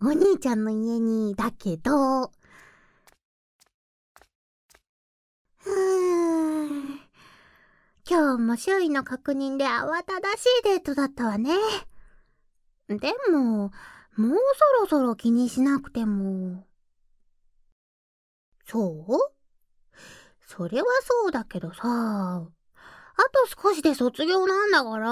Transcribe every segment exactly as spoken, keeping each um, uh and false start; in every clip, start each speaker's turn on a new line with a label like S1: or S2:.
S1: お兄ちゃんの家にだけど、うーん、今日も周囲の確認で慌ただしいデートだったわね。でも、もうそろそろ気にしなくても。そう？それはそうだけどさ、あと少しで卒業なんだから。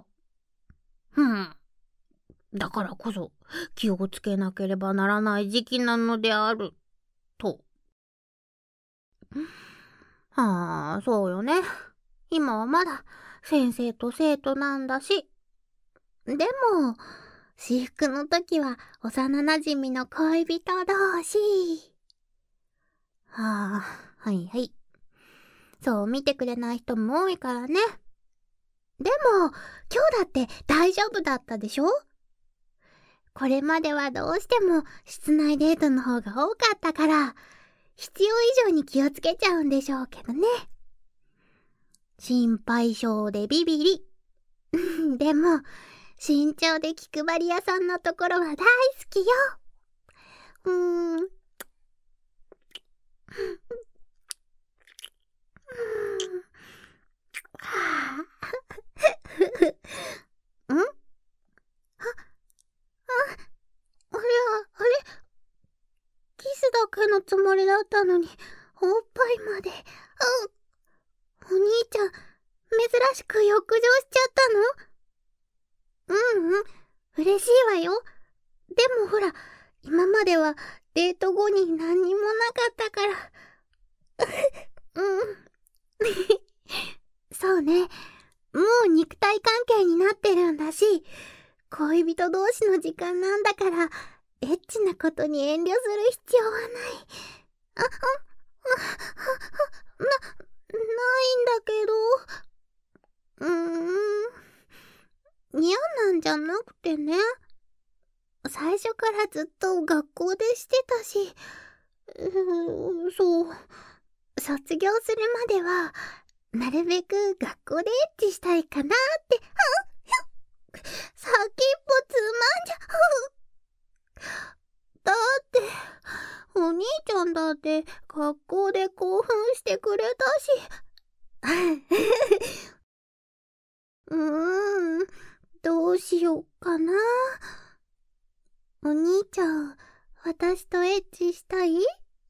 S1: うん。だからこそ気をつけなければならない時期なのである、と。はあ、そうよね。今はまだ先生と生徒なんだし。でも、私服の時は幼馴染の恋人同士。はあ、はいはい。そう見てくれない人も多いからね。でも、今日だって大丈夫だったでしょ？これまではどうしても室内デートの方が多かったから、必要以上に気をつけちゃうんでしょうけどね。心配性でビビり。でも、慎重で気配り屋さんのところは大好きよ。うーん。はあ、んあ、あ、あれは、あれキスだけのつもりだったのに、おっぱいまで。うん、お兄ちゃん、珍しく浴場しちゃったの？うんうん、嬉しいわよ。でもほら、今まではデート後に何にもなかったから。うん。そうね。もう肉体関係になってるんだし、恋人同士の時間なんだから、エッチなことに遠慮する必要はない。あ、あ、あ、な、ないんだけど。うーん。嫌なんじゃなくてね。最初からずっと学校でしてたし、うーん、そう。卒業するまでは、なるべく学校でエッチしたいかなって。先っぽつまんじゃう。だって、お兄ちゃんだって学校で興奮してくれたし。うーん、どうしよっかな。お兄ちゃん、私とエッチしたい？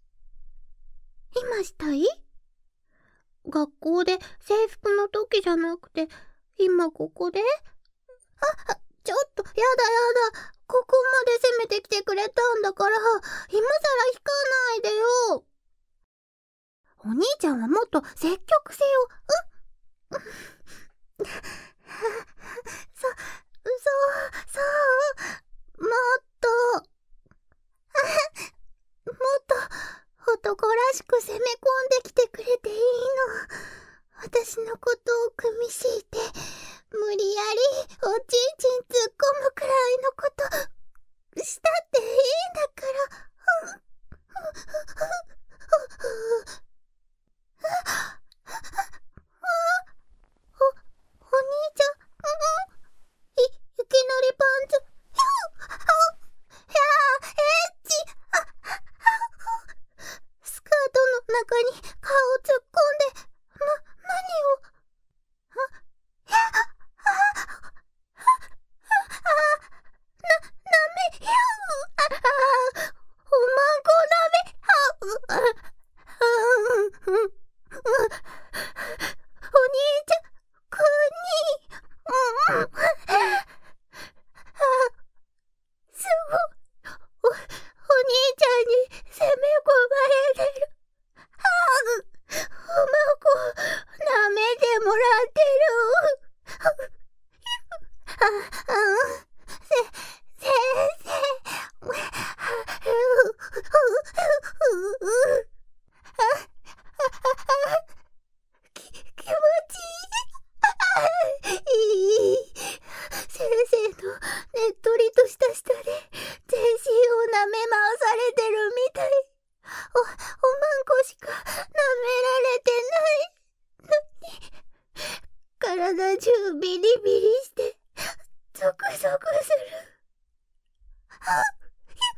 S1: 今したい？学校で制服の時じゃなくて、今ここで？あ、ちょっと、やだやだ。ここまで攻めてきてくれたんだから、今さら引かないでよ。お兄ちゃんはもっと積極性を、う、そ、そう、そう、もっと、もっと男らしく攻め込んできてくれていいの。私のことを組み敷いて、無理やりおちんちん突っ込むくらいのことしたっていいんだから。お、お兄ちゃん、い、いきなりパンツ。ひゃー、エッチ。スカートの中に顔を突っ込んで、な、何を。あ、ひゃー、な、なめ、ひゃー、あ、あ、おまんこなめ、は、う、あ、うん、うん、お兄ちゃん、くに、うん、うん、すごい、お、お兄ちゃんに攻め込まれてる。はあ、おまんこ、舐めてもらってる。あ、あ、せ、先生。き、気持ちいい。いい。先生のねっとりとした舌で全身を舐め回されてるみたい。お、おまんこしか舐められてないのに、体中ビリビリしてゾクゾクする。はっ、ひゅ、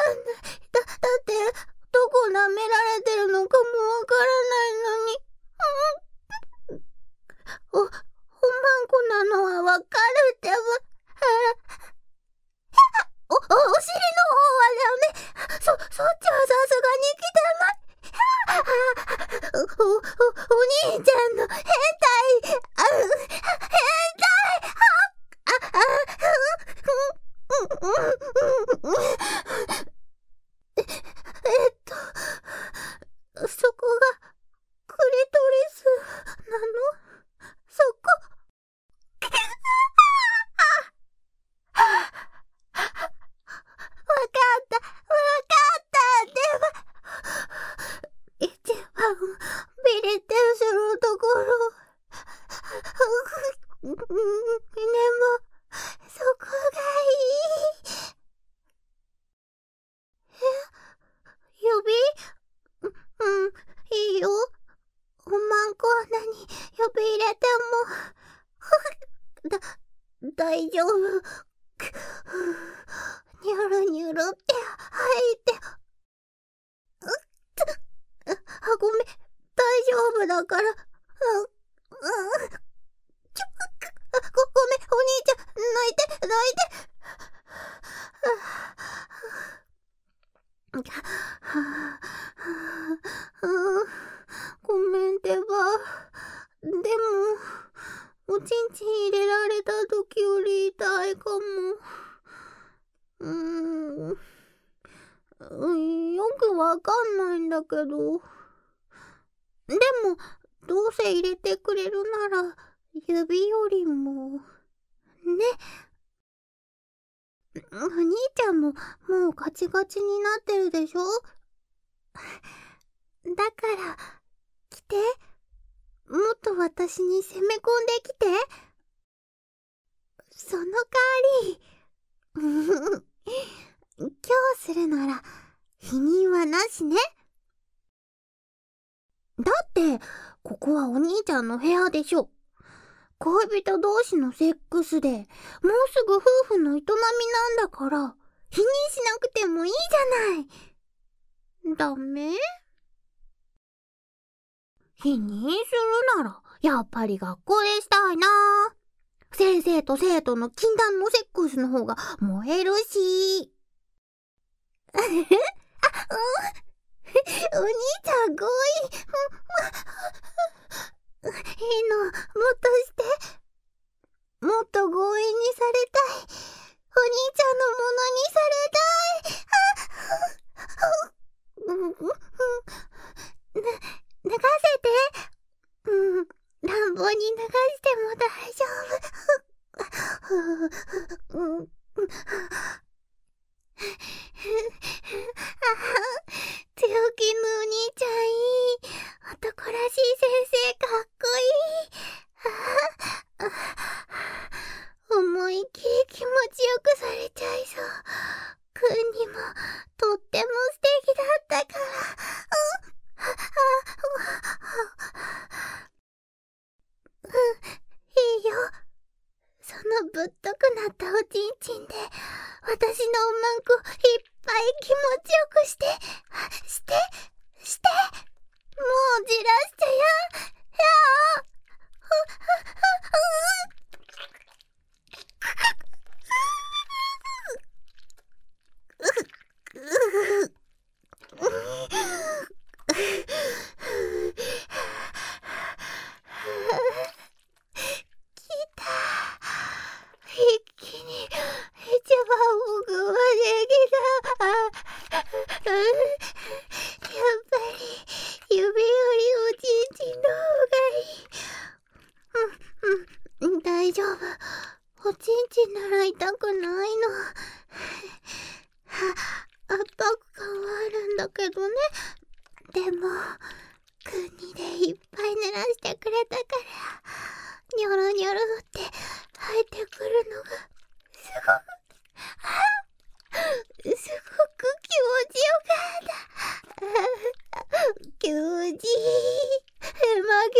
S1: んない。だ、だって、どこ舐められてるのかもわからないのに。お、おまんこなのはわかるってば。お、お、お尻の方はダメ。そ、そっちはさすがに汚い。お、お、お、お兄ちゃんの変態。あ、変態。あ、あ、え、えっと、そこがクリトリスなの？そこ。わかった、わかったってば。一番ビリってするところ。でも、そこがいい。え？指？うん、いいよ。おまんこ穴に指入れても。だ、大丈夫。ニョロニョロって吐いて。あ、ごめん。大丈夫だから。うん、うん。ちょ、ご、ごめん、お兄ちゃん。泣いて、泣いて。ごめんってば。でも、おちんちん入れられた時より痛いかも。うーん。うん、よくわかんないんだけど。でも、どうせ入れてくれるなら、指よりも、ね。お兄ちゃんも、もうガチガチになってるでしょ？だから、来て。もっと私に攻め込んできて。その代わり、今日するなら、否認はなしね。だって、ここはお兄ちゃんの部屋でしょ。恋人同士のセックスで、もうすぐ夫婦の営みなんだから、否認しなくてもいいじゃない。ダメ？否認するなら、やっぱり学校でしたいな。先生と生徒の禁断のセックスの方が燃えるし。あ、うん。お兄ちゃん強引。いいの、もっとして。もっと強引にされたい。お兄ちゃんのものにされたい。な、脱がせて。うん、乱暴に脱がしても大丈夫。うん、強気のお兄ちゃんいい。男らしい先生かっこいい。思いっきり気持ちよくされちゃいそう。くんにもとっても素敵だったから。うん、いいよ。そのぶっとくなったおちんちんで、私のおまんこいっぱい気持ちよくして、して、して、もうじらしてや、やあ。一気に一番奥まで来た。やっぱり指よりおちんちんの方がいい。うん、うん、大丈夫。おちんちんなら痛くないの。圧迫感はあるんだけどね。でも、くんにでいっぱい濡らしてくれたから、ニョロニョロって入ってくるのが、すごく、すごく気持ちよかった。気持ちいい。まあ気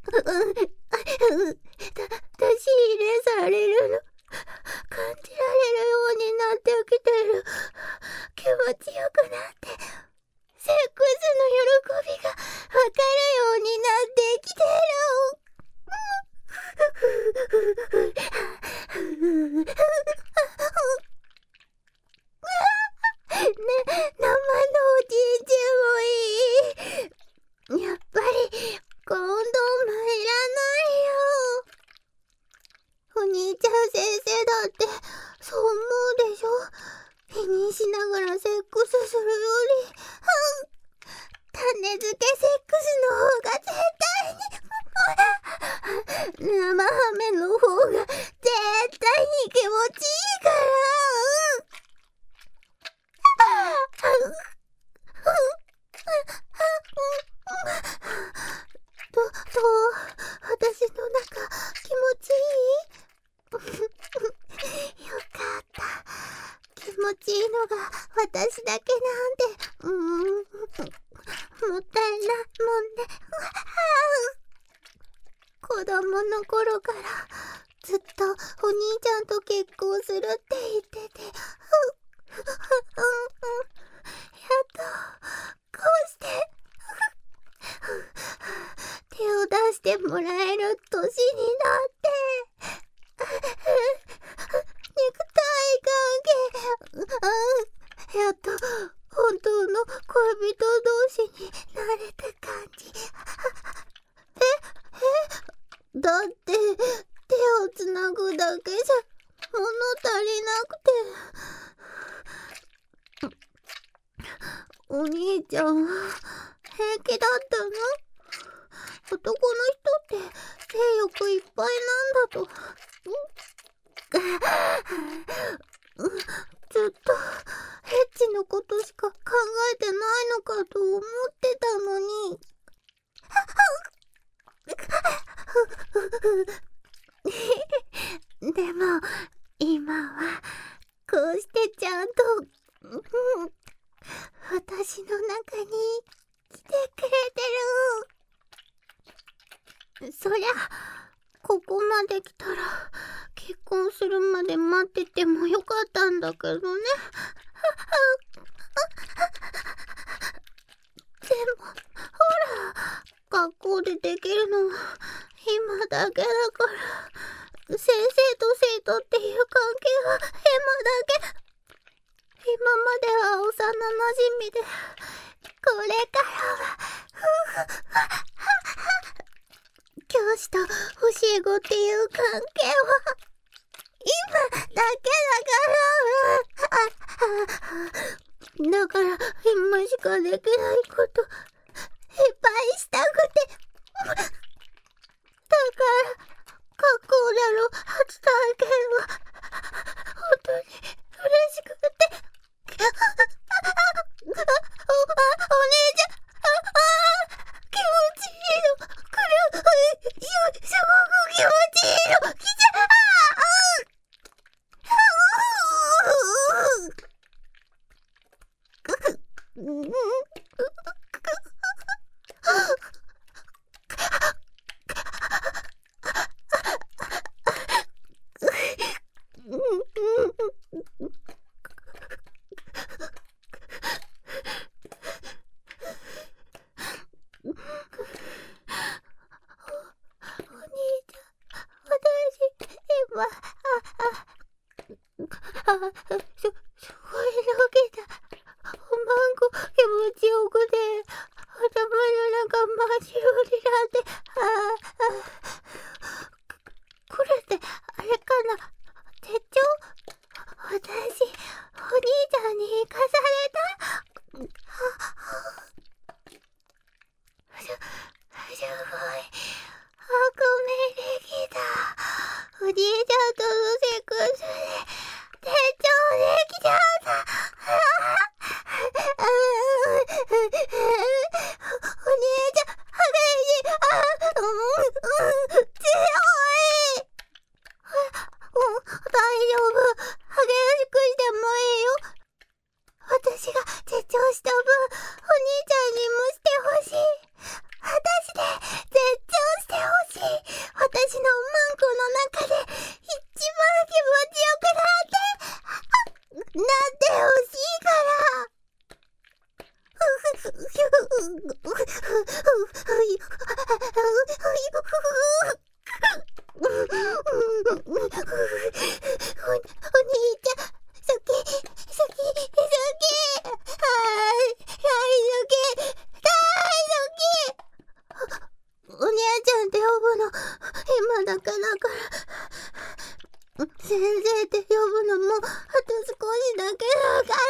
S1: 持ちいい。た、出し入れされるの、感じられ持ちいいのが私だけなんて、うーん、もったいないもんね。子供の頃からずっとお兄ちゃんと結婚するって言ってて、やっとこうして手を出してもらえる年になって、肉体関係、やっと本当の恋人同士になれた感じ。ええだって手をつなぐだけじゃ物足りなくて。お兄ちゃん平気だったの？男の人って性欲いっぱいなんだと。ずっとエッチのことしか考えてないのかと思ってたのに。でも今はこうしてちゃんと私の中に来てくれてる。そりゃここまで来たら結婚するまで待っててもよかったんだけどね。でもほら、学校でできるのは今だけだから、先生と生徒っていう関係は今だけ。今までは幼馴染で、これからは教師と教え子っていう関係は今だけだから。だから今しかできないこといっぱいしたくて。だから学校での初体験は本当に嬉しくて。お、お姉ちゃん、ああ気持ちいいの。これすすごく気持ちいいの。来ちゃあ先生って呼ぶのもあと少しだけだから。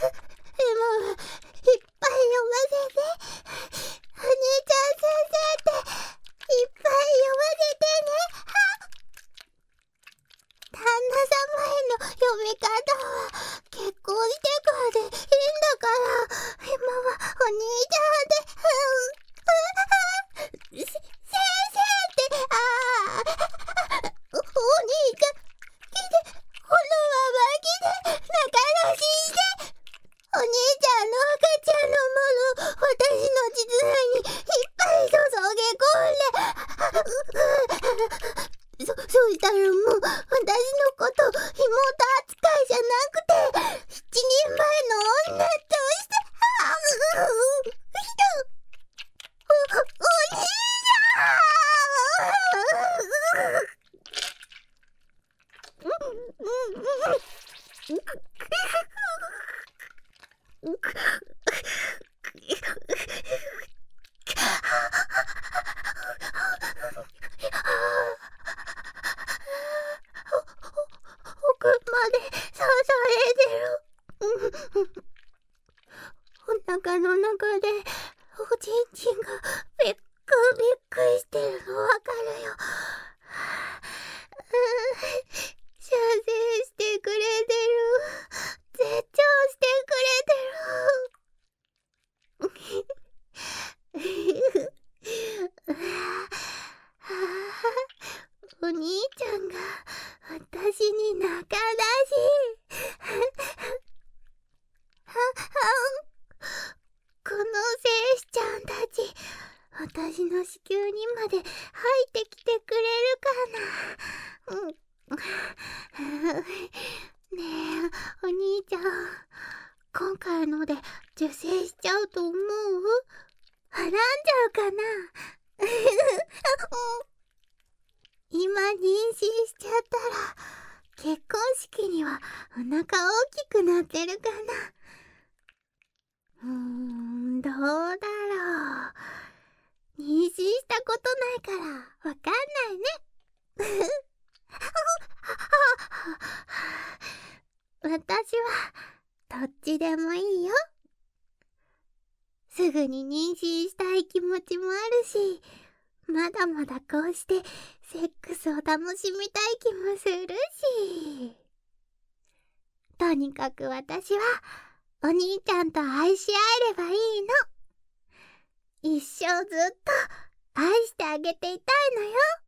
S1: 今はいっぱい呼ばせて。お兄ちゃん先生って奥まで刺されてる。お腹の中でおちんちんがびっくびっくしてるのわかるよ。射精してくれてる。絶頂してくれてる。お兄ちゃんが私に仲出し。この精子ちゃんたち、私の子宮にまで入ってきてくれるかな。うんねえ、お兄ちゃん、今回ので受精しちゃうと思う？はらんじゃうかな。今妊娠しちゃったら、結婚式にはお腹大きくなってるかな。うーん、どうだろう。妊娠したことないからわかんないね。私はどっちでもいいよ。すぐに妊娠したい気持ちもあるし、まだまだこうしてセックスを楽しみたい気もするし。とにかく私はお兄ちゃんと愛し合えればいいの。一生ずっと愛してあげていたいのよ。